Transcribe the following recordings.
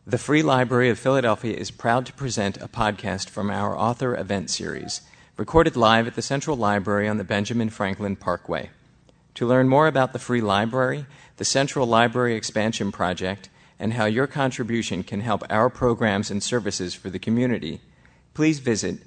The Free Library of Philadelphia is proud to present a podcast from our author event series, recorded live at the Central Library on the Benjamin Franklin Parkway. To learn more about the Free Library, the Central Library Expansion Project, and how your contribution can help our programs and services for the community, please visit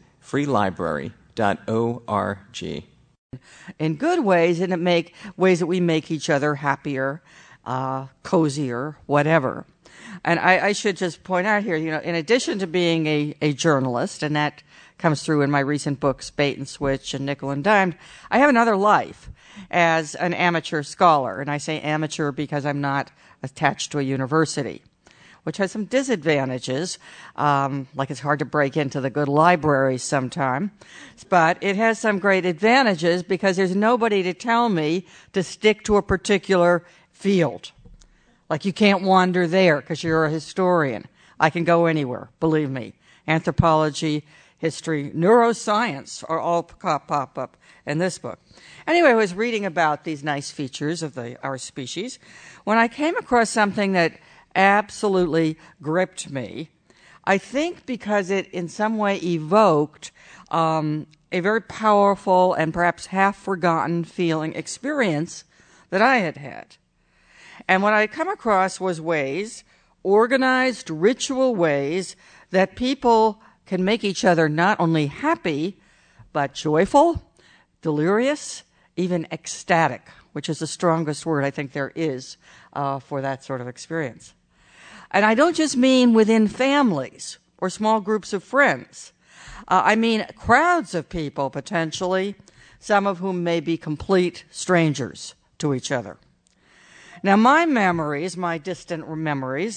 freelibrary.org. In good ways, and ways that we make each other happier, cozier, whatever. And I should just point out here, in addition to being a journalist, and that comes through in my recent books, Bait and Switch and Nickel and Dimed, I have another life as an amateur scholar. And I say amateur because I'm not attached to a university, which has some disadvantages, like it's hard to break into the good libraries sometime. But it has some great advantages because there's nobody to tell me to stick to a particular field. Like you can't wander there because you're a historian. I can go anywhere, believe me. Anthropology, history, neuroscience are all pop up in this book. Anyway, I was reading about these nice features of our species when I came across something that absolutely gripped me. I think because it in some way evoked a very powerful and perhaps half-forgotten experience that I had had. And what I come across was organized ritual ways that people can make each other not only happy, but joyful, delirious, even ecstatic, which is the strongest word I think there is for that sort of experience. And I don't just mean within families or small groups of friends. I mean crowds of people, potentially, some of whom may be complete strangers to each other. Now, my distant memories,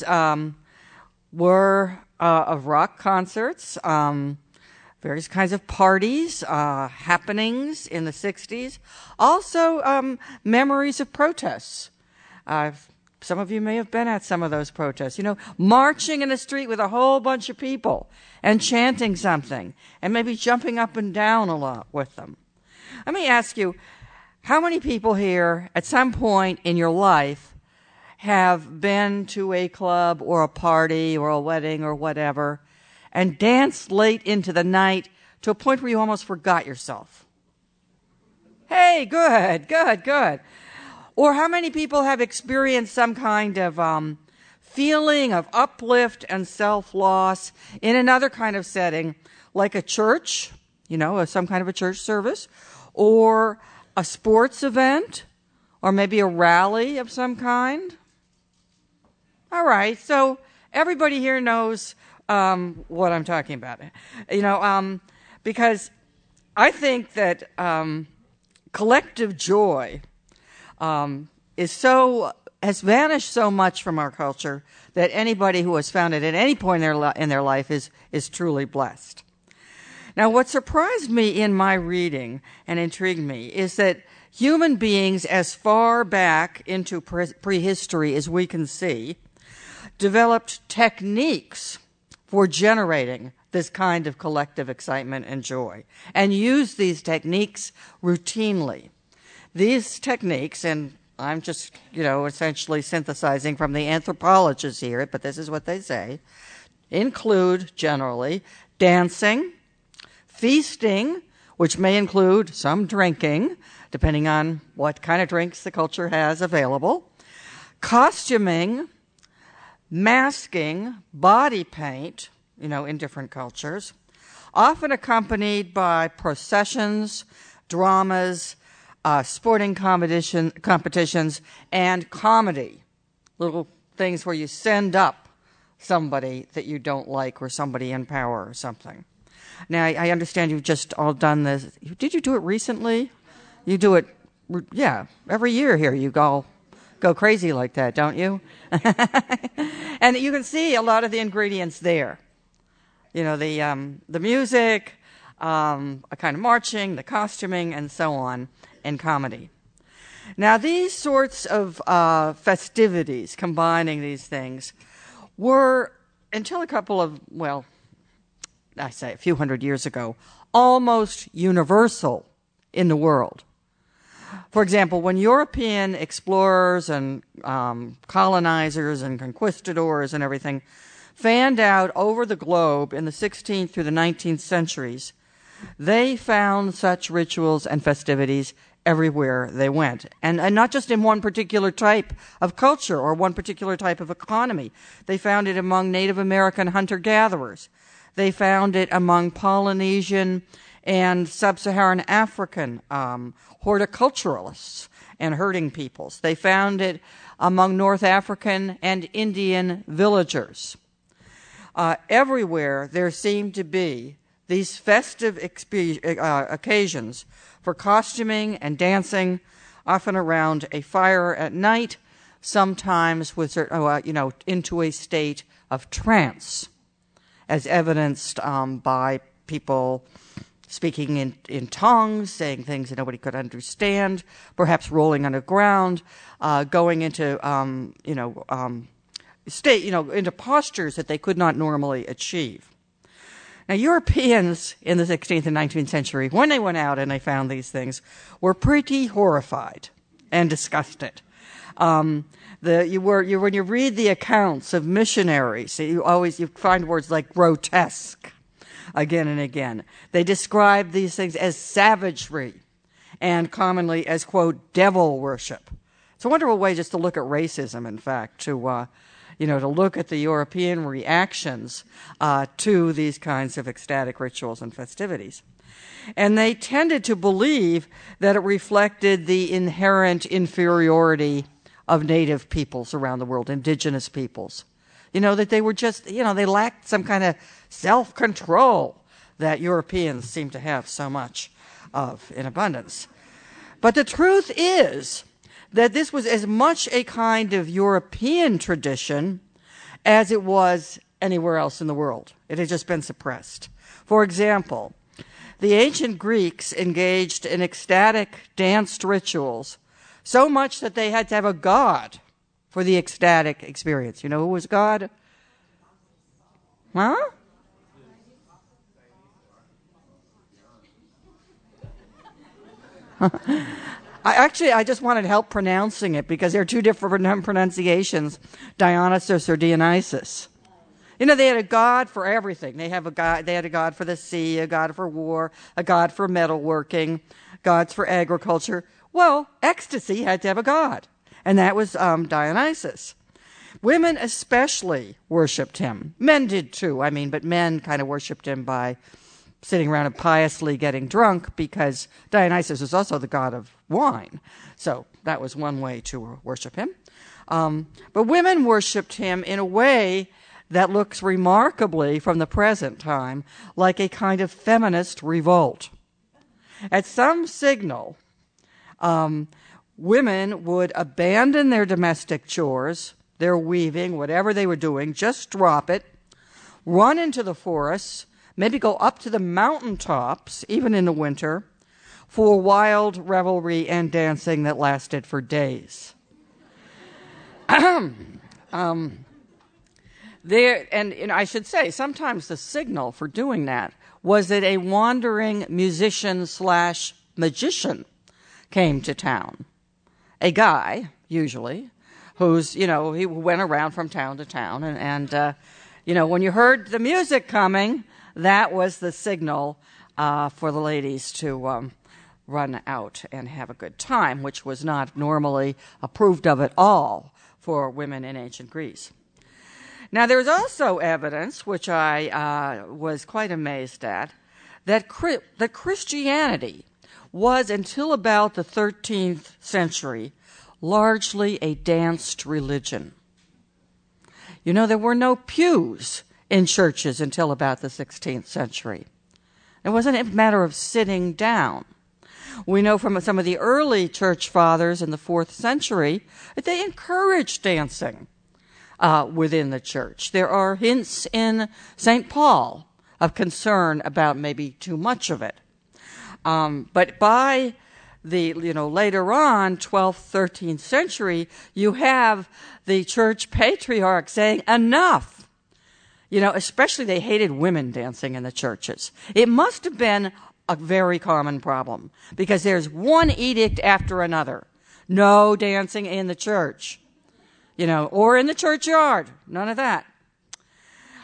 were of rock concerts, various kinds of parties, happenings in the 60s. Also, memories of protests. Some of you may have been at some of those protests. Marching in the street with a whole bunch of people and chanting something and maybe jumping up and down a lot with them. Let me ask you, how many people here at some point in your life have been to a club or a party or a wedding or whatever and danced late into the night to a point where you almost forgot yourself? Hey, good. Or how many people have experienced some kind of feeling of uplift and self-loss in another kind of setting, like a church, some kind of a church service, or a sports event, or maybe a rally of some kind? All right, so everybody here knows what I'm talking about. Because I think that collective joy has vanished so much from our culture that anybody who has found it at any point in their life is truly blessed. Now, what surprised me in my reading and intrigued me is that human beings, as far back into prehistory as we can see, developed techniques for generating this kind of collective excitement and joy, and used these techniques routinely. These techniques, and I'm just, essentially synthesizing from the anthropologists here, but this is what they say, include generally dancing, feasting, which may include some drinking, depending on what kind of drinks the culture has available, costuming, masking, body paint, in different cultures, often accompanied by processions, dramas, sporting competitions, and comedy, little things where you send up somebody that you don't like or somebody in power or something. Now, I understand you've just all done this. Did you do it recently? You do it, every year here. You go crazy like that, don't you? And you can see a lot of the ingredients there. The music, a kind of marching, the costuming, and so on, and comedy. Now, these sorts of festivities, combining these things, were, until a few hundred years ago, almost universal in the world. For example, when European explorers and colonizers and conquistadors and everything fanned out over the globe in the 16th through the 19th centuries, they found such rituals and festivities everywhere they went. And not just in one particular type of culture or one particular type of economy. They found it among Native American hunter-gatherers. They found it among Polynesian and Sub-Saharan African horticulturalists and herding peoples. They found it among North African and Indian villagers. Everywhere there seemed to be these festive occasions for costuming and dancing, often around a fire at night, sometimes with into a state of trance, as evidenced by people speaking in tongues, saying things that nobody could understand, perhaps rolling on the ground, going into into postures that they could not normally achieve. Now, Europeans in the 16th and 19th century, when they went out and they found these things, were pretty horrified and disgusted. When you read the accounts of missionaries, you find words like grotesque again and again. They describe these things as savagery and commonly as, quote, devil worship. It's a wonderful way just to look at racism, in fact, to look at the European reactions to these kinds of ecstatic rituals and festivities. And they tended to believe that it reflected the inherent inferiority of native peoples around the world, indigenous peoples. That they were just, they lacked some kind of self-control that Europeans seem to have so much of in abundance. But the truth is that this was as much a kind of European tradition as it was anywhere else in the world. It had just been suppressed. For example, the ancient Greeks engaged in ecstatic danced rituals so much that they had to have a god for the ecstatic experience. You know who was God? Huh? I just wanted help pronouncing it because there are two different pronunciations, Dionysus or Dionysus. They had a god for everything. They had a god for the sea, a god for war, a god for metalworking, gods for agriculture. Well, ecstasy had to have a god, and that was Dionysus. Women especially worshipped him. Men did too, but men kind of worshipped him by sitting around and piously getting drunk because Dionysus was also the god of wine. So that was one way to worship him. But women worshipped him in a way that looks remarkably from the present time like a kind of feminist revolt. At some signal, women would abandon their domestic chores, their weaving, whatever they were doing, just drop it, run into the forests, maybe go up to the mountaintops, even in the winter, for wild revelry and dancing that lasted for days. I should say, sometimes the signal for doing that was that a wandering musician/magician came to town. A guy, usually, he went around from town to town, and when you heard the music coming, that was the signal for the ladies to run out and have a good time, which was not normally approved of at all for women in ancient Greece. Now, there's also evidence, which I was quite amazed at, that Christianity was, until about the 13th century, largely a danced religion. There were no pews in churches until about the 16th century. It wasn't a matter of sitting down. We know from some of the early church fathers in the 4th century that they encouraged dancing within the church. There are hints in St. Paul of concern about maybe too much of it. But by the later on, 12th, 13th century, you have the church patriarch saying enough. Especially they hated women dancing in the churches. It must have been a very common problem because there's one edict after another. No dancing in the church, or in the churchyard. None of that.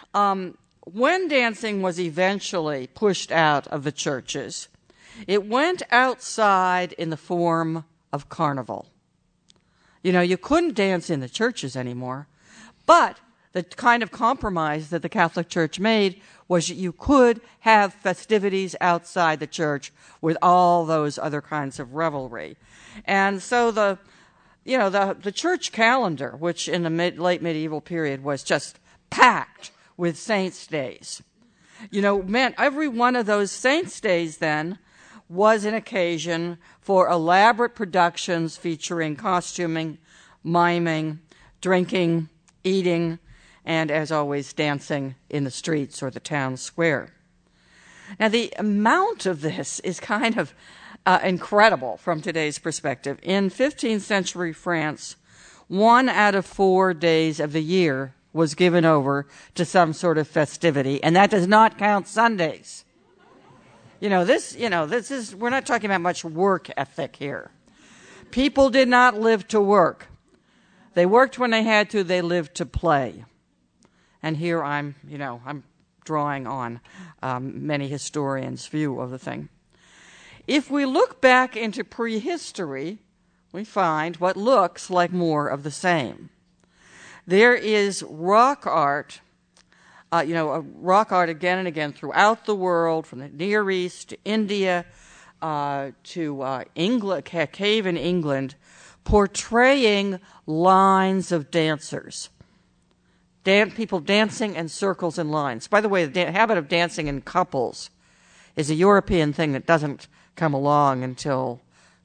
When dancing was eventually pushed out of the churches, it went outside in the form of carnival. You know, you couldn't dance in the churches anymore, but the kind of compromise that the Catholic Church made was that you could have festivities outside the church with all those other kinds of revelry. And so the church calendar, which in the late medieval period was just packed with saints' days, meant every one of those saints' days then was an occasion for elaborate productions featuring costuming, miming, drinking, eating, and, as always, dancing in the streets or the town square. Now, the amount of this is kind of incredible from today's perspective. In 15th century France, 1 out of 4 days of the year was given over to some sort of festivity, and that does not count Sundays. This is, we're not talking about much work ethic here. People did not live to work. They worked when they had to, they lived to play. And here I'm drawing on many historians' view of the thing. If we look back into prehistory, we find what looks like more of the same. There is rock art, rock art again and again throughout the world, from the Near East to India to England, a cave in England, portraying lines of dancers. People dancing in circles and lines. By the way, the habit of dancing in couples is a European thing that doesn't come along until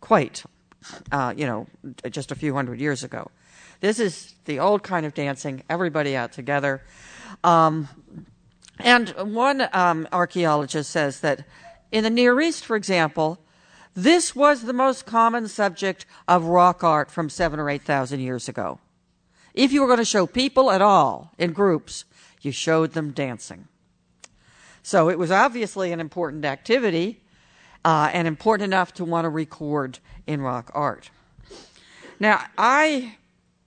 just a few hundred years ago. This is the old kind of dancing, everybody out together. And one archaeologist says that in the Near East, for example, this was the most common subject of rock art from 7,000 or 8,000 years ago. If you were going to show people at all in groups, you showed them dancing. So it was obviously an important activity and important enough to want to record in rock art. Now, I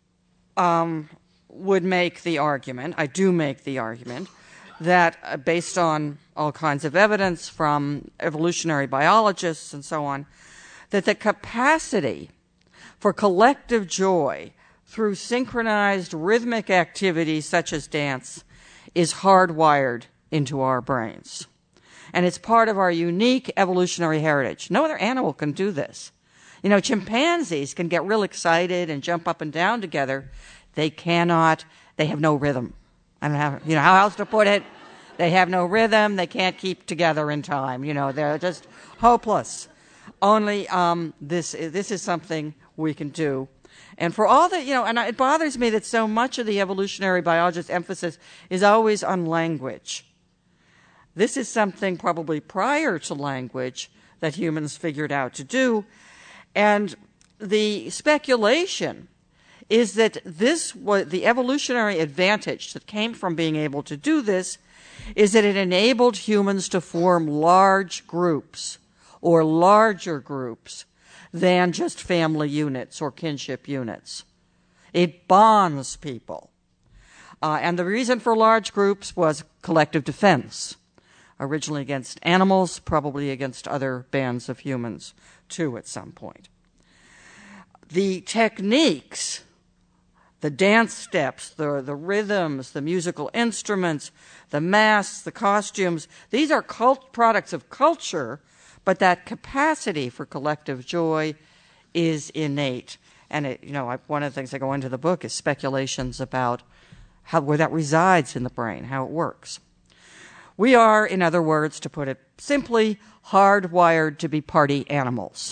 would make the argument, I do make the argument, that based on all kinds of evidence from evolutionary biologists and so on, that the capacity for collective joy through synchronized rhythmic activities such as dance is hardwired into our brains. And it's part of our unique evolutionary heritage. No other animal can do this. Chimpanzees can get real excited and jump up and down together. They have no rhythm. I don't know how else to put it. They have no rhythm. They can't keep together in time. They're just hopeless. Only this is something we can do. And for all that, and it bothers me that so much of the evolutionary biologist's emphasis is always on language. This is something probably prior to language that humans figured out to do. And the speculation is that this was the evolutionary advantage that came from being able to do this is that it enabled humans to form large groups or larger groups than just family units or kinship units. It bonds people. And the reason for large groups was collective defense, originally against animals, probably against other bands of humans, too, at some point. The techniques, the dance steps, the rhythms, the musical instruments, the masks, the costumes, these are products of culture, but that capacity for collective joy is innate. And one of the things I go into the book is speculations about where that resides in the brain, how it works. We are, in other words, to put it simply, hardwired to be party animals.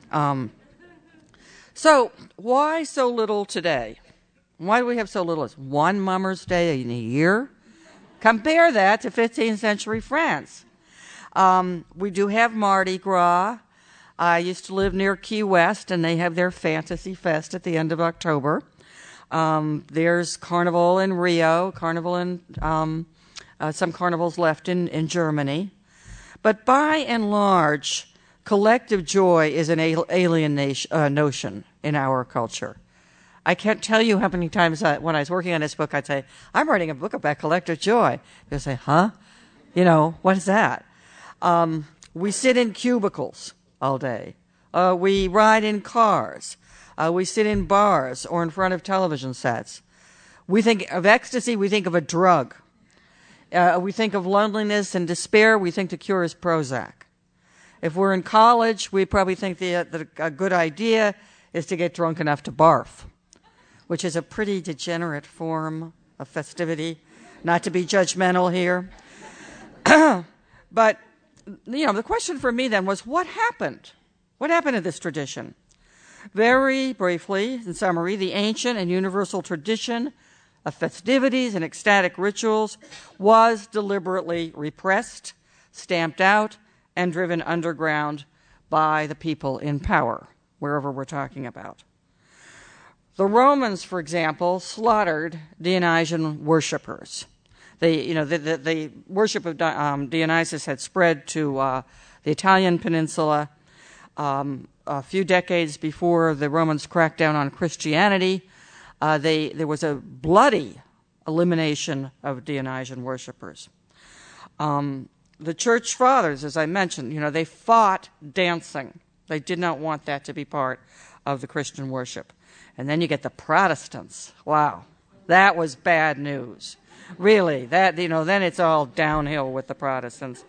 So why so little today? Why do we have so little? It's one Mummers Day in a year. Compare that to 15th century France. We do have Mardi Gras. I used to live near Key West, and they have their Fantasy Fest at the end of October. There's Carnival in Rio, Carnival in some carnivals left in Germany. But by and large, collective joy is an alien notion in our culture. I can't tell you how many times when I was working on this book, I'd say, I'm writing a book about collective joy. They'd say, huh? What is that? We sit in cubicles all day. We ride in cars. We sit in bars or in front of television sets. We think of ecstasy, we think of a drug. We think of loneliness and despair, we think the cure is Prozac. If we're in college, we probably think that a good idea is to get drunk enough to barf, which is a pretty degenerate form of festivity. Not to be judgmental here. But, the question for me then was, what happened? What happened to this tradition? Very briefly, in summary, the ancient and universal tradition of festivities and ecstatic rituals was deliberately repressed, stamped out, and driven underground by the people in power, wherever we're talking about. The Romans, for example, slaughtered Dionysian worshippers. The worship of Dionysus had spread to the Italian peninsula a few decades before the Romans cracked down on Christianity. There was a bloody elimination of Dionysian worshippers. The church fathers, as I mentioned, they fought dancing. They did not want that to be part of the Christian worship. And then you get the Protestants. Wow, that was bad news. Really, then it's all downhill with the Protestants.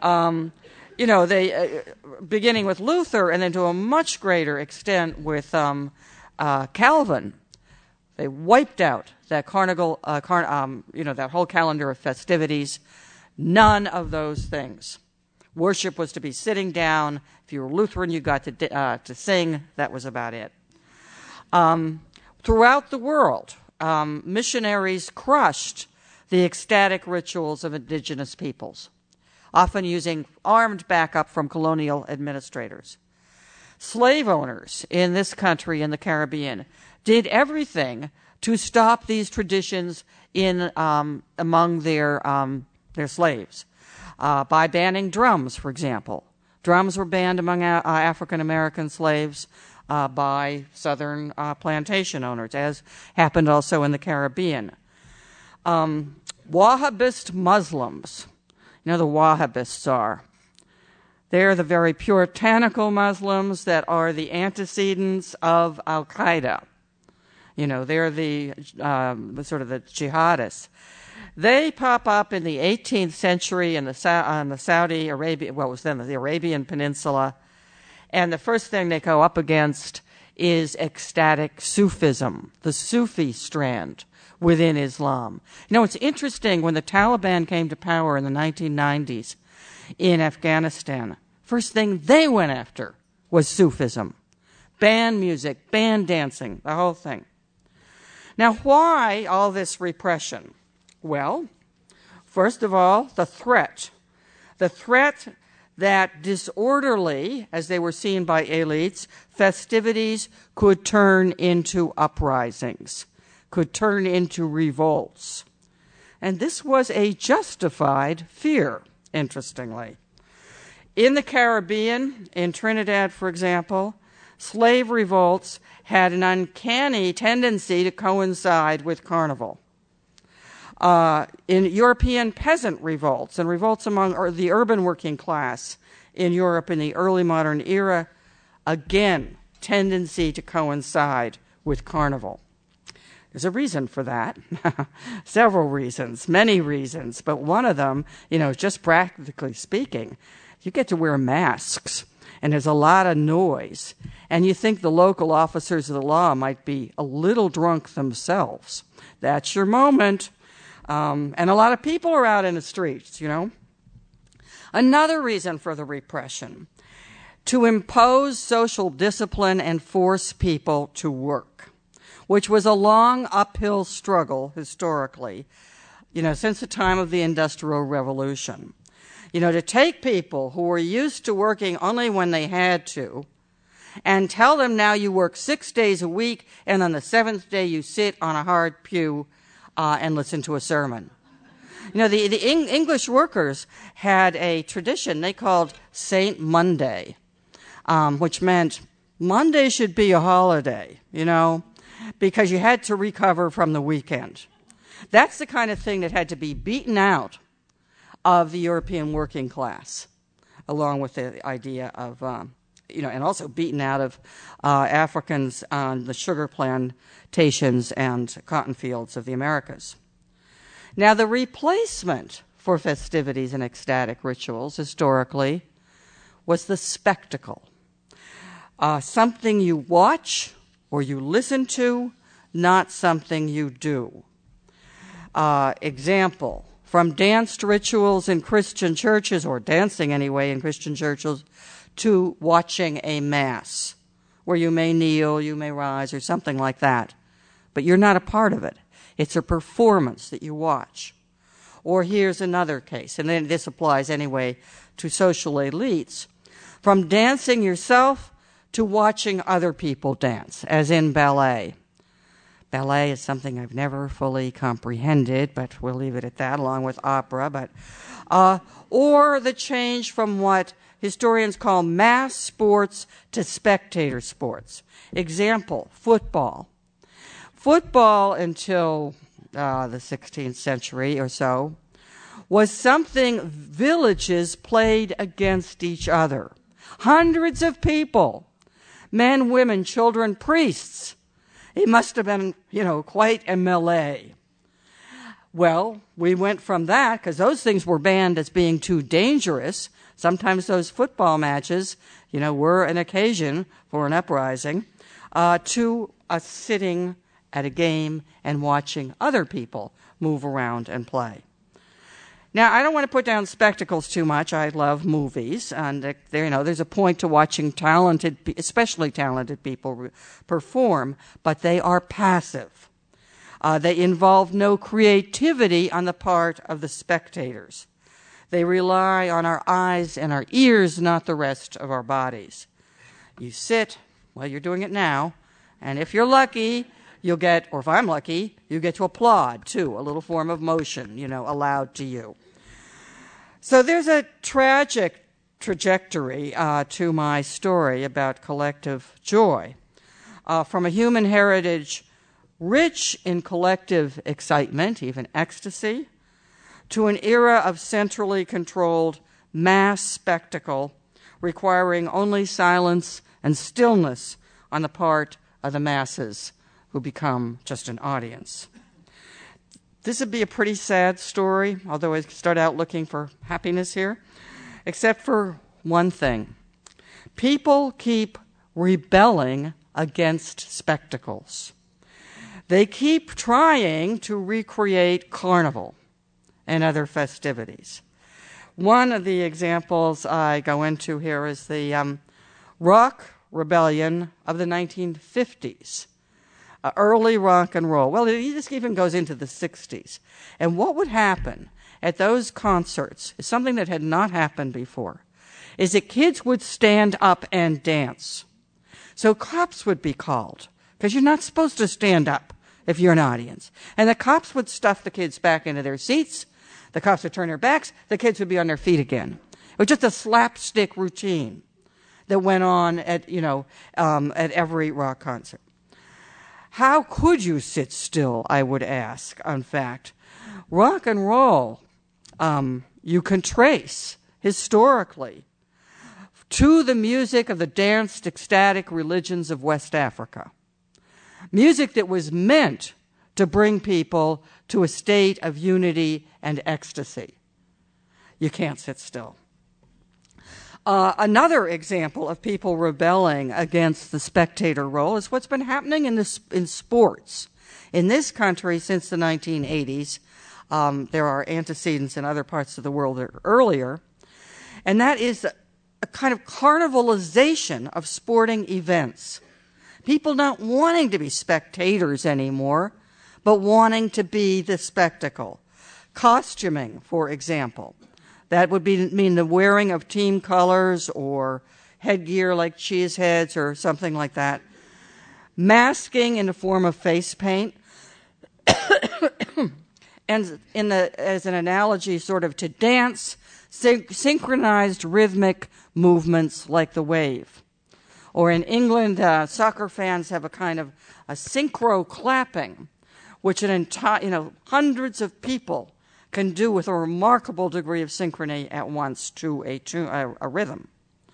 They beginning with Luther and then to a much greater extent with Calvin. They wiped out that that whole calendar of festivities. None of those things. Worship was to be sitting down. If you were Lutheran, you got to sing. That was about it. Throughout the world, missionaries crushed the ecstatic rituals of indigenous peoples, often using armed backup from colonial administrators. Slave owners in this country, in the Caribbean, did everything to stop these traditions among their slaves by banning drums, for example. Drums were banned among African American slaves by southern plantation owners, as happened also in the Caribbean. Wahhabist Muslims, the Wahhabists are. They're the very puritanical Muslims that are the antecedents of Al-Qaeda. They're the sort of the jihadists. They pop up in the 18th century on the Saudi Arabia, what was then the Arabian Peninsula, and the first thing they go up against is ecstatic Sufism, the Sufi strand within Islam. It's interesting, when the Taliban came to power in the 1990s in Afghanistan, first thing they went after was Sufism. Banned music, banned dancing, the whole thing. Now, why all this repression? Well, first of all, the threat. The threat that disorderly, as they were seen by elites, festivities could turn into uprisings, could turn into revolts. And this was a justified fear, interestingly. In the Caribbean, in Trinidad, for example, slave revolts had an uncanny tendency to coincide with Carnival. In European peasant revolts and revolts among the urban working class in Europe in the early modern era, again, tendency to coincide with Carnival. There's a reason for that. Several reasons, many reasons, but one of them, just practically speaking, you get to wear masks, and there's a lot of noise, and you think the local officers of the law might be a little drunk themselves. That's your moment. And a lot of people are out in the streets, Another reason for the repression, to impose social discipline and force people to work, which was a long uphill struggle historically, since the time of the Industrial Revolution. To take people who were used to working only when they had to and tell them now you work 6 days a week and on the seventh day you sit on a hard pew and listen to a sermon. The English workers had a tradition they called Saint Monday, which meant Monday should be a holiday, because you had to recover from the weekend. That's the kind of thing that had to be beaten out of the European working class, along with the idea of, and also beaten out of Africans on the sugar plantations and cotton fields of the Americas. Now, the replacement for festivities and ecstatic rituals, historically, was the spectacle. Something you watch or you listen to, not something you do. Example, from danced rituals in Christian churches, or dancing anyway in Christian churches, to watching a mass, where you may kneel, you may rise, or something like that. But you're not a part of it. It's a performance that you watch. Or here's another case, and then this applies anyway to social elites. From dancing yourself to watching other people dance, as in ballet. Ballet is something I've never fully comprehended, but we'll leave it at that, along with opera. Or the change from what historians call mass sports to spectator sports. Example, football. Football, until the 16th century or so, was something villages played against each other. Hundreds of people, men, women, children, priests. It must have been, quite a melee. Well, we went from that, because those things were banned as being too dangerous. Sometimes those football matches, were an occasion for an uprising, to us sitting at a game and watching other people move around and play. Now, I don't want to put down spectacles too much. I love movies, and there's a point to watching especially talented people perform, but they are passive. They involve no creativity on the part of the spectators. They rely on our eyes and our ears, not the rest of our bodies. You sit, you're doing it now, and if you're lucky, you'll get, or if I'm lucky, you get to applaud, too, a little form of motion, allowed to you. So there's a tragic trajectory to my story about collective joy. From a human heritage rich in collective excitement, even ecstasy, to an era of centrally controlled mass spectacle requiring only silence and stillness on the part of the masses who become just an audience. This would be a pretty sad story, although I start out looking for happiness here, except for one thing. People keep rebelling against spectacles. They keep trying to recreate carnival and other festivities. One of the examples I go into here is the rock rebellion of the 1950s. Early rock and roll. Well, this even goes into the 60s. And what would happen at those concerts is something that had not happened before, is that kids would stand up and dance. So cops would be called, because you're not supposed to stand up if you're an audience. And the cops would stuff the kids back into their seats. The cops would turn their backs. The kids would be on their feet again. It was just a slapstick routine that went on at every rock concert. How could you sit still, I would ask, in fact. Rock and roll, you can trace historically to the music of the danced, ecstatic religions of West Africa. Music that was meant to bring people to a state of unity and ecstasy. You can't sit still. Another example of people rebelling against the spectator role is what's been happening in sports. In this country since the 1980s, there are antecedents in other parts of the world earlier, and that is a kind of carnivalization of sporting events. People not wanting to be spectators anymore, but wanting to be the spectacle. Costuming, for example. That would mean the wearing of team colors or headgear like cheese heads or something like that. Masking in the form of face paint. And as an analogy sort of to dance, synchronized rhythmic movements like the wave. Or in England, soccer fans have a kind of a synchro clapping, which hundreds of people can do with a remarkable degree of synchrony at once to a rhythm.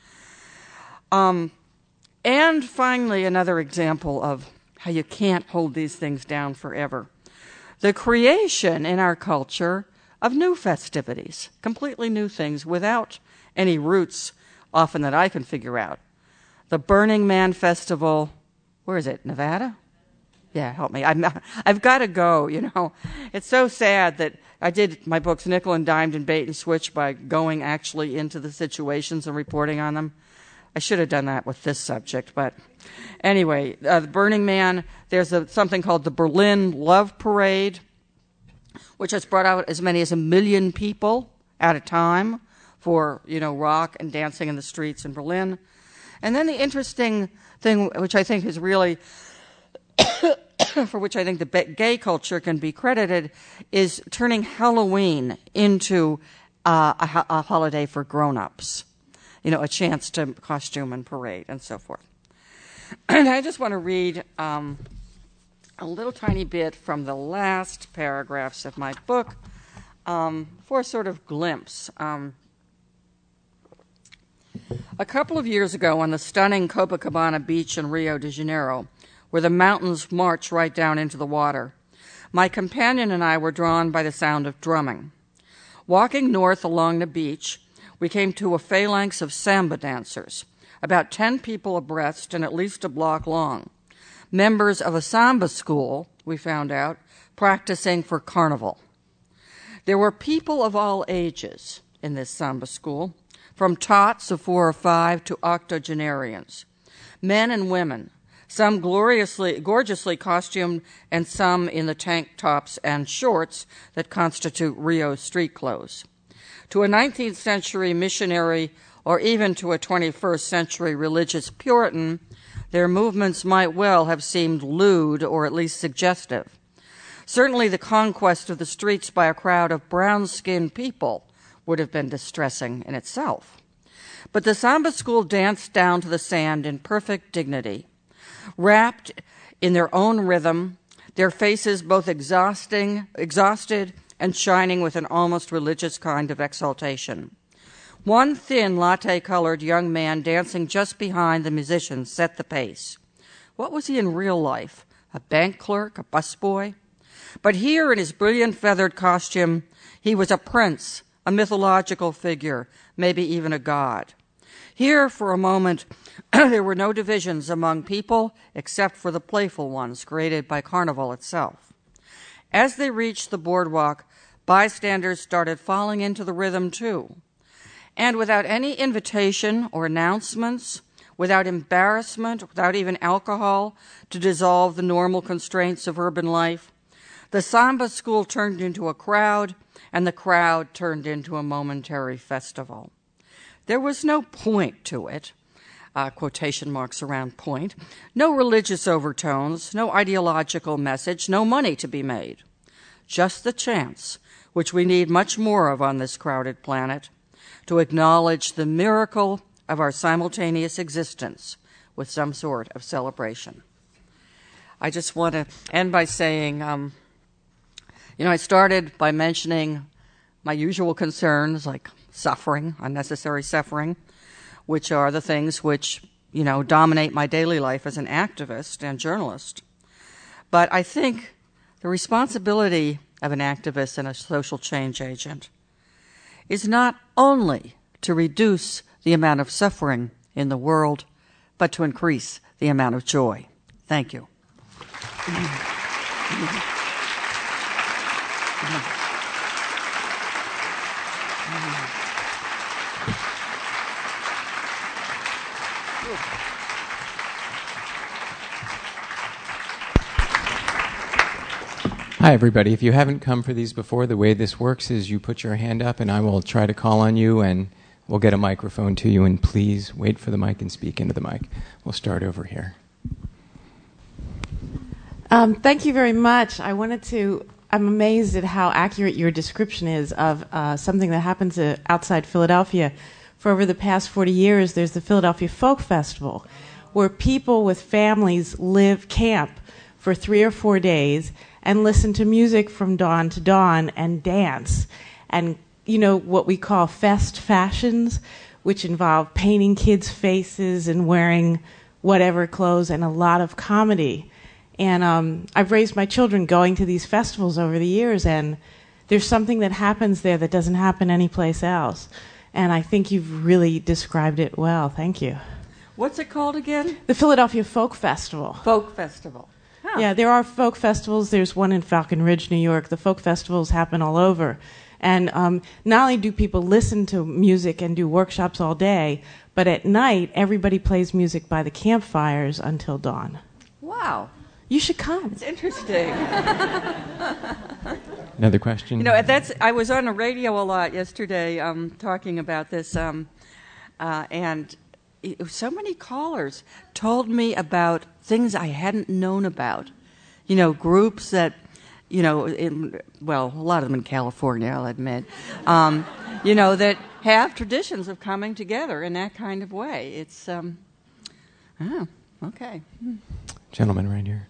And finally, another example of how you can't hold these things down forever. The creation in our culture of new festivities, completely new things without any roots often that I can figure out. The Burning Man Festival, where is it, Nevada? Yeah, help me. I've got to go, It's so sad that I did my books nickel and dimed and bait and switch by going actually into the situations and reporting on them. I should have done that with this subject, but anyway, the Burning Man, there's something called the Berlin Love Parade, which has brought out as many as 1 million people at a time for, rock and dancing in the streets in Berlin. And then the interesting thing, which I think is really, for which I think the gay culture can be credited, is turning Halloween into a holiday for grown-ups. A chance to costume and parade and so forth. And I just want to read a little tiny bit from the last paragraphs of my book for a sort of glimpse. A couple of years ago on the stunning Copacabana beach in Rio de Janeiro, where the mountains march right down into the water, my companion and I were drawn by the sound of drumming. Walking north along the beach, we came to a phalanx of samba dancers, about 10 people abreast and at least a block long. Members of a samba school, we found out, practicing for carnival. There were people of all ages in this samba school, from tots of 4 or 5 to octogenarians, men and women, some gorgeously costumed and some in the tank tops and shorts that constitute Rio's street clothes. To a 19th century missionary or even to a 21st century religious Puritan, their movements might well have seemed lewd or at least suggestive. Certainly the conquest of the streets by a crowd of brown-skinned people would have been distressing in itself. But the samba school danced down to the sand in perfect dignity, wrapped in their own rhythm, their faces both exhausted and shining with an almost religious kind of exaltation. One thin, latte-colored young man dancing just behind the musicians set the pace. What was he in real life? A bank clerk? A busboy? But here in his brilliant feathered costume, he was a prince, a mythological figure, maybe even a god. Here, for a moment, there were no divisions among people except for the playful ones created by Carnival itself. As they reached the boardwalk, bystanders started falling into the rhythm too. And without any invitation or announcements, without embarrassment, without even alcohol to dissolve the normal constraints of urban life, the samba school turned into a crowd, and the crowd turned into a momentary festival. There was no point to it, quotation marks around point, no religious overtones, no ideological message, no money to be made. Just the chance, which we need much more of on this crowded planet, to acknowledge the miracle of our simultaneous existence with some sort of celebration. I just want to end by saying, I started by mentioning my usual concerns like suffering, unnecessary suffering, which are the things which, dominate my daily life as an activist and journalist. But I think the responsibility of an activist and a social change agent is not only to reduce the amount of suffering in the world, but to increase the amount of joy. Thank you. Hi, everybody. If you haven't come for these before, the way this works is you put your hand up and I will try to call on you and we'll get a microphone to you, and please wait for the mic and speak into the mic. We'll start over here. Thank you very much. I'm amazed at how accurate your description is of something that happens outside Philadelphia. For over the past 40 years, there's the Philadelphia Folk Festival, where people with families camp for 3 or 4 days and listen to music from dawn to dawn and dance. And, what we call fest fashions, which involve painting kids' faces and wearing whatever clothes and a lot of comedy. And I've raised my children going to these festivals over the years, and there's something that happens there that doesn't happen anyplace else. And I think you've really described it well. Thank you. What's it called again? The Philadelphia Folk Festival. Folk Festival. Huh. Yeah, there are folk festivals. There's one in Falcon Ridge, New York. The folk festivals happen all over. And not only do people listen to music and do workshops all day, but at night, everybody plays music by the campfires until dawn. Wow. You should come. It's interesting. Another question? I was on the radio a lot yesterday talking about this, and so many callers told me about things I hadn't known about. Groups that, a lot of them in California, I'll admit, that have traditions of coming together in that kind of way. It's, okay. Gentleman right here.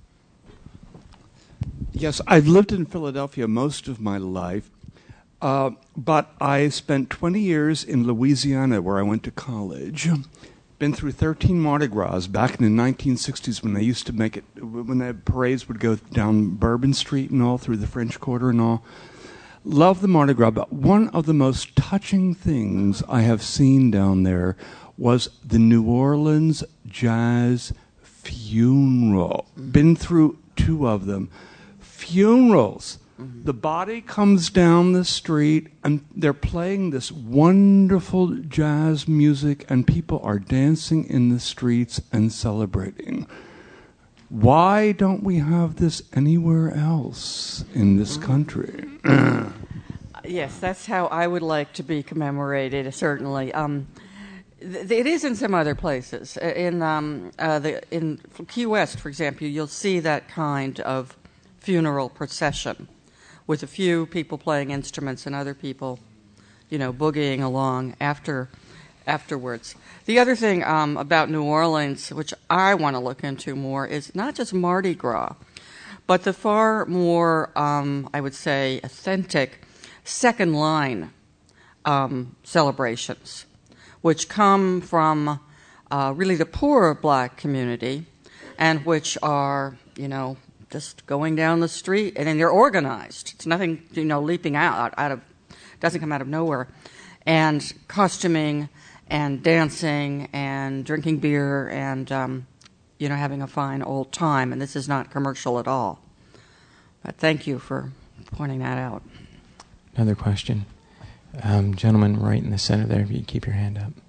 Yes, I've lived in Philadelphia most of my life, but I spent 20 years in Louisiana where I went to college. Been through 13 Mardi Gras back in the 1960s when they used to make it, when the parades would go down Bourbon Street and all through the French Quarter and all. Love the Mardi Gras, but one of the most touching things I have seen down there was the New Orleans Jazz Funeral. Been through 2 of them. Funerals. Mm-hmm. The body comes down the street and they're playing this wonderful jazz music and people are dancing in the streets and celebrating. Why don't we have this anywhere else in this country? Yes, that's how I would like to be commemorated, certainly. It is in some other places. In Key West, for example, you'll see that kind of funeral procession with a few people playing instruments and other people, boogieing along afterwards. The other thing about New Orleans, which I want to look into more, is not just Mardi Gras, but the far more, I would say, authentic second line celebrations, which come from really the poorer black community and which are, just going down the street, and then they're organized. It's nothing, leaping out of, doesn't come out of nowhere. And costuming and dancing and drinking beer and, having a fine old time. And this is not commercial at all. But thank you for pointing that out. Another question. Gentleman right in the center there, if you keep your hand up.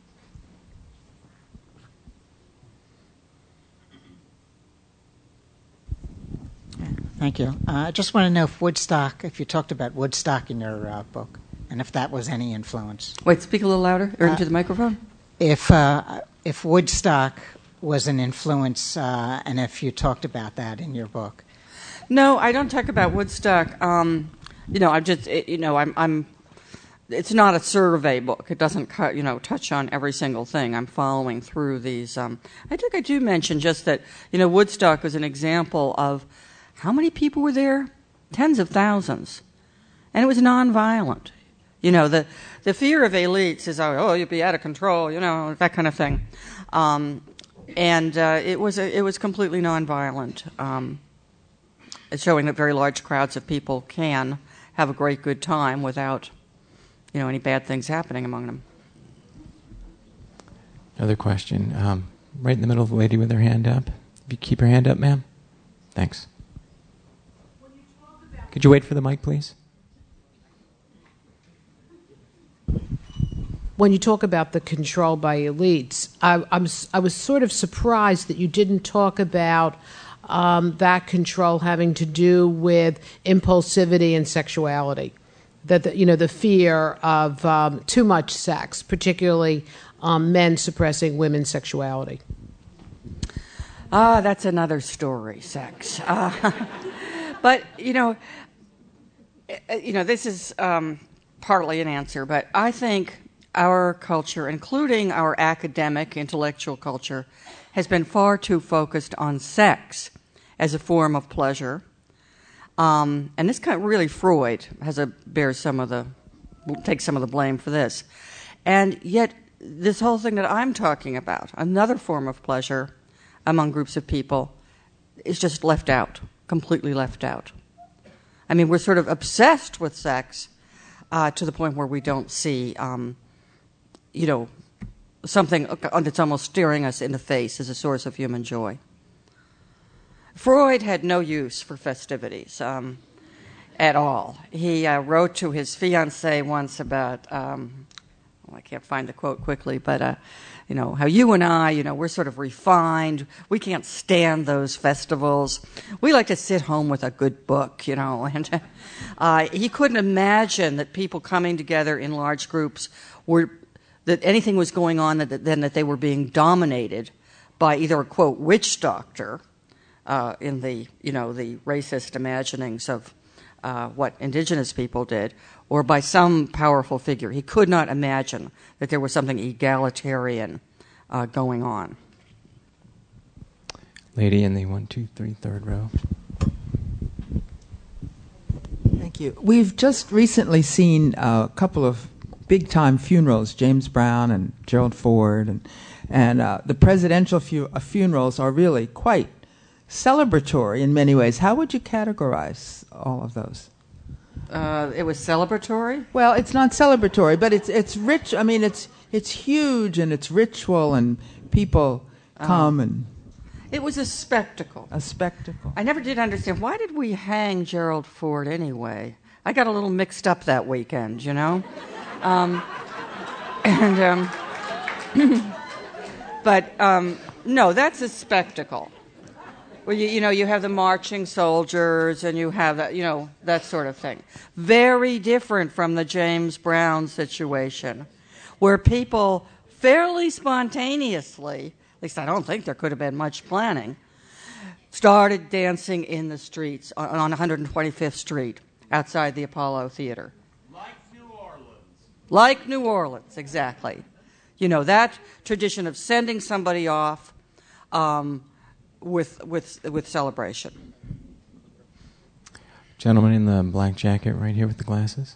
Thank you. I just want to know if you talked about Woodstock in your book, and if that was any influence. Wait, speak a little louder, or into the microphone. If Woodstock was an influence, and if you talked about that in your book. No, I don't talk about Woodstock. I'm just, it's not a survey book. It doesn't, touch on every single thing. I'm following through these. I think I do mention just that, Woodstock was an example of how many people were there? Tens of thousands. And it was nonviolent. The fear of elites is, you'd be out of control, that kind of thing. It was completely nonviolent, showing that very large crowds of people can have a great good time without, any bad things happening among them. Another question. Right in the middle of the lady with her hand up. If you keep your hand up, ma'am. Thanks. Could you wait for the mic, please? When you talk about the control by elites, I was sort of surprised that you didn't talk about that control having to do with impulsivity and sexuality. That the fear of too much sex, particularly men suppressing women's sexuality. That's another story, sex. But this is partly an answer, but I think our culture, including our academic, intellectual culture, has been far too focused on sex as a form of pleasure. And this kind of really Freud takes some of the blame for this. And yet this whole thing that I'm talking about, another form of pleasure among groups of people, is just left out, completely left out. I mean, we're sort of obsessed with sex to the point where we don't see, something that's almost staring us in the face as a source of human joy. Freud had no use for festivities at all. He wrote to his fiancée once about, I can't find the quote quickly, but how you and I, we're sort of refined. We can't stand those festivals. We like to sit home with a good book, And he couldn't imagine that people coming together in large groups that anything was going on that they were being dominated by either a, quote, witch doctor in the racist imaginings of what indigenous people did, or by some powerful figure. He could not imagine that there was something egalitarian going on. Lady in the 1, 2, 3, third row. Thank you. We've just recently seen a couple of big-time funerals, James Brown and Gerald Ford, and the presidential funerals are really quite celebratory in many ways. How would you categorize all of those? It was celebratory? Well, it's not celebratory, but it's rich. I mean, it's huge and it's ritual, and people come and. It was a spectacle. A spectacle. I never did understand, why did we hang Gerald Ford anyway? I got a little mixed up that weekend, But no, that's a spectacle. Well, you have the marching soldiers, and you have that, that sort of thing. Very different from the James Brown situation, where people fairly spontaneously, at least I don't think there could have been much planning, started dancing in the streets on 125th Street outside the Apollo Theater. Like New Orleans, exactly. That tradition of sending somebody off with celebration. Gentleman in the black jacket right here with the glasses.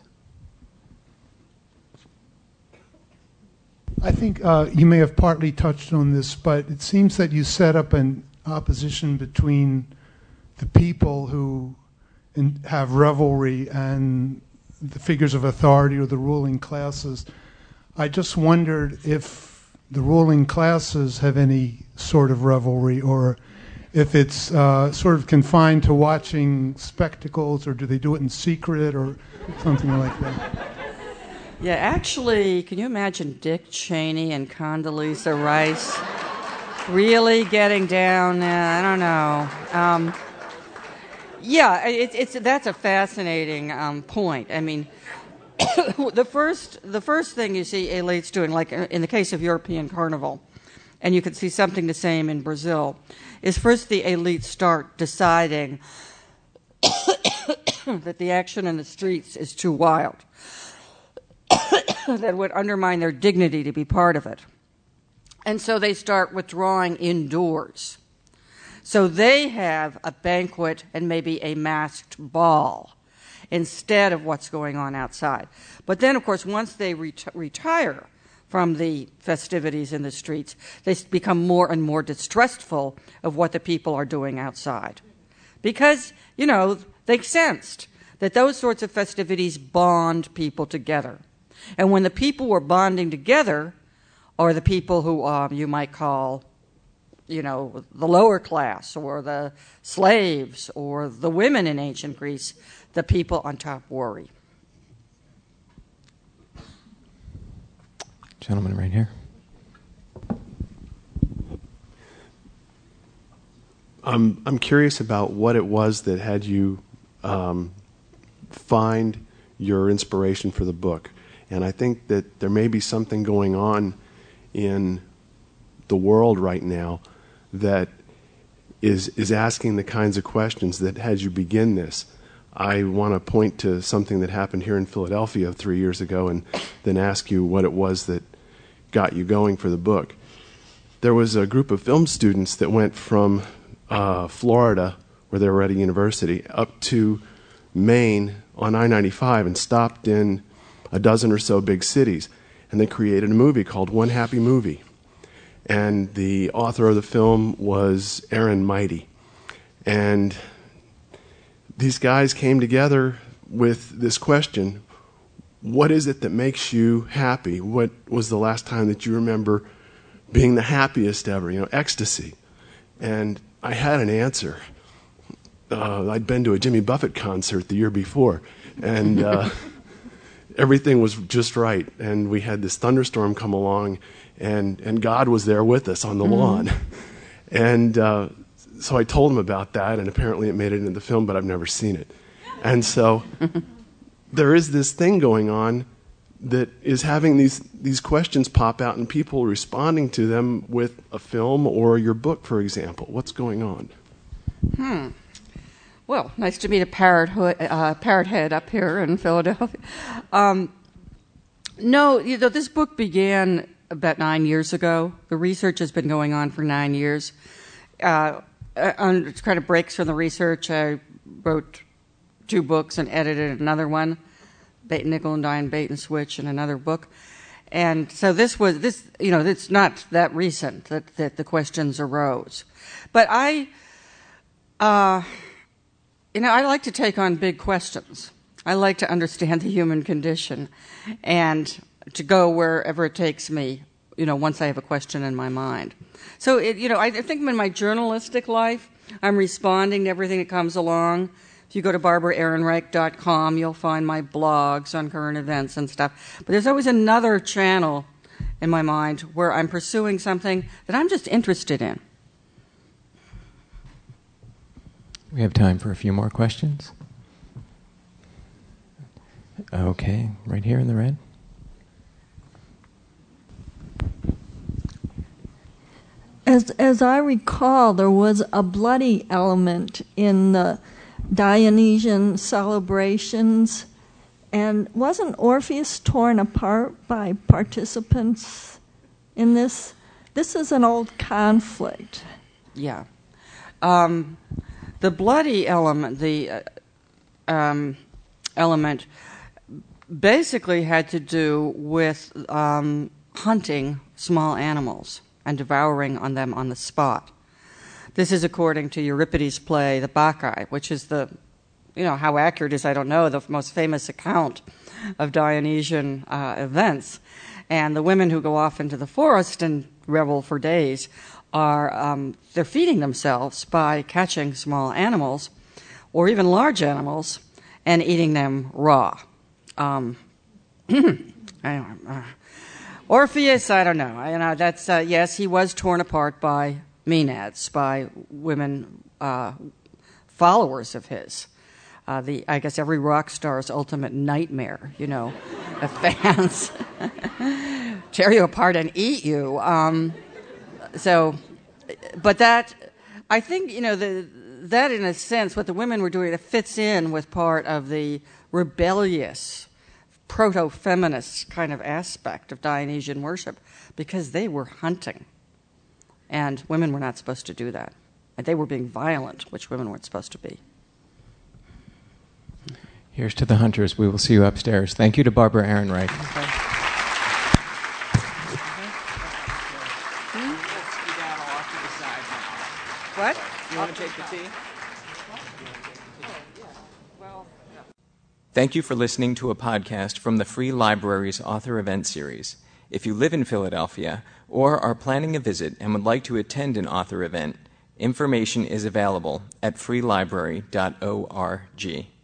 I think you may have partly touched on this, but it seems that you set up an opposition between the people who have revelry and the figures of authority or the ruling classes. I just wondered if the ruling classes have any sort of revelry, or if it's sort of confined to watching spectacles, or do they do it in secret or something like that? Yeah, actually, can you imagine Dick Cheney and Condoleezza Rice really getting down? I don't know. That's a fascinating point. I mean, the first thing you see elites doing, like in the case of European Carnival, and you can see something the same in Brazil, is first the elites start deciding that the action in the streets is too wild, that would undermine their dignity to be part of it. And so they start withdrawing indoors. So they have a banquet and maybe a masked ball instead of what's going on outside. But then, of course, once they retire from the festivities in the streets, they become more and more distrustful of what the people are doing outside. Because, they sensed that those sorts of festivities bond people together. And when the people were bonding together, or the people who you might call, the lower class, or the slaves, or the women in ancient Greece, the people on top worry. Gentleman right here. I'm curious about what it was that had you find your inspiration for the book. And I think that there may be something going on in the world right now that is asking the kinds of questions that had you begin this. I want to point to something that happened here in Philadelphia 3 years ago and then ask you what it was that got you going for the book. there was a group of film students that went from Florida, where they were at a university, up to Maine on I-95 and stopped in a dozen or so big cities. And they created a movie called One Happy Movie. And the author of the film was Aaron Mighty. And these guys came together with this question: what is it that makes you happy? What was the last time that you remember being the happiest ever? Ecstasy. And I had an answer. I'd been to a Jimmy Buffett concert the year before, and everything was just right. And we had this thunderstorm come along, and God was there with us on the lawn. And so I told him about that, and apparently it made it into the film, but I've never seen it. And so there is this thing going on that is having these questions pop out and people responding to them with a film or your book, for example. What's going on? Well, nice to meet a parrot head up here in Philadelphia. No, this book began about 9 years ago. The research has been going on for 9 years. It kind of breaks from the research. I wrote 2 books and edited another one, Nickel and Dime, Bait and Switch, and another book. And so it's not that recent that the questions arose. But I like to take on big questions. I like to understand the human condition and to go wherever it takes me, once I have a question in my mind. So, I think in my journalistic life, I'm responding to everything that comes along. If you go to barbaraehrenreich.com, you'll find my blogs on current events and stuff. But there's always another channel in my mind where I'm pursuing something that I'm just interested in. We have time for a few more questions. Okay, right here in the red. As I recall, there was a bloody element in the Dionysian celebrations, and wasn't Orpheus torn apart by participants in this? This is an old conflict. Yeah. The bloody element, element basically had to do with hunting small animals and devouring on them on the spot. This is according to Euripides' play, The Bacchae, which is how accurate is, I don't know, the most famous account of Dionysian events. And the women who go off into the forest and revel for days they're feeding themselves by catching small animals or even large animals and eating them raw. Orpheus, I don't know. That's yes, he was torn apart by Maenads, by women followers of his. I guess every rock star's ultimate nightmare, of fans tear you apart and eat you. But that, I think, that in a sense, what the women were doing, it fits in with part of the rebellious, proto-feminist kind of aspect of Dionysian worship, because they were hunting. And women were not supposed to do that. And they were being violent, which women weren't supposed to be. Here's to the hunters. We will see you upstairs. Thank you to Barbara Ehrenreich. Okay. What? You want to take the tea? Thank you for listening to a podcast from the Free Library's Author Event Series. If you live in Philadelphia or are planning a visit and would like to attend an author event, information is available at freelibrary.org.